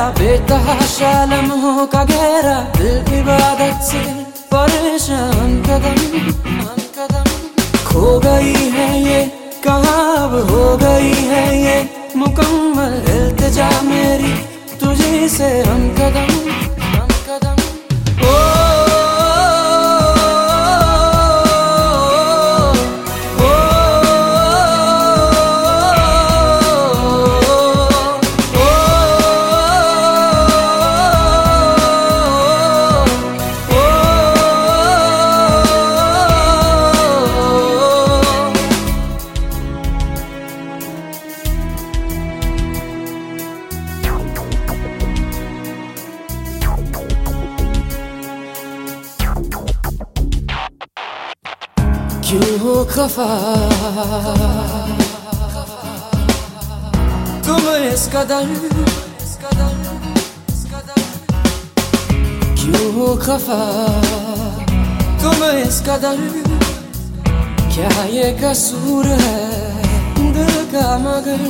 बेतहाशा लम्हों का गहरा दिल इबादत से परेशान कदम खो गई है ये कहाँ अब हो गई है ये मुकम्मल इल्तिजा मेरी तुझी से हम कदम ओ क्यों हो खफा तुम इस कदर क्यों हो खफा तुम इस कदर क्या ये कसूर है दिल का मगर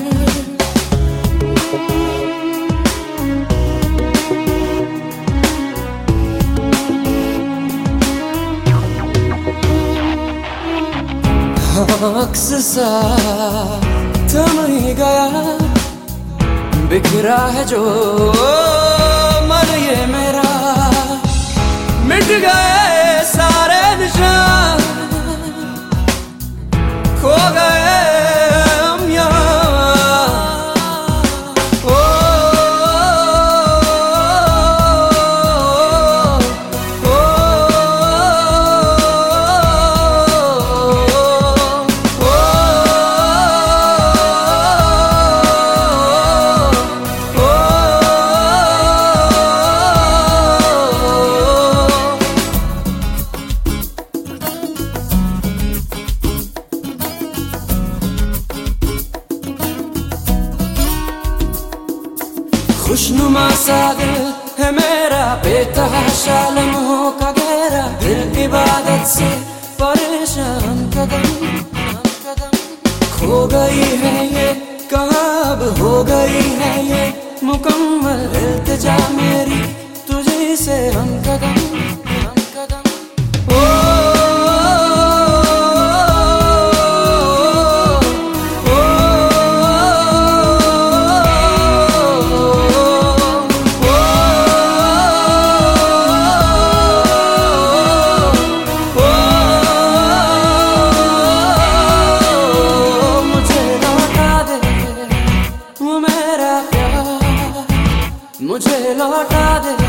अक्स सा थम ही गया बिखरा है जो मन ये मेरा मिट गए सारे निशान खो गए हम यहाँ खुशनुमा सा दिल है मेरा बेतहाशा लम्हों का गहरा दिल इबादत से परेशान कदम खो गई है ये कहाँ अब हो गई है ये मुकम्मल इल्तिजा मेरी तुझी से हम कदम मुझे लौटा दे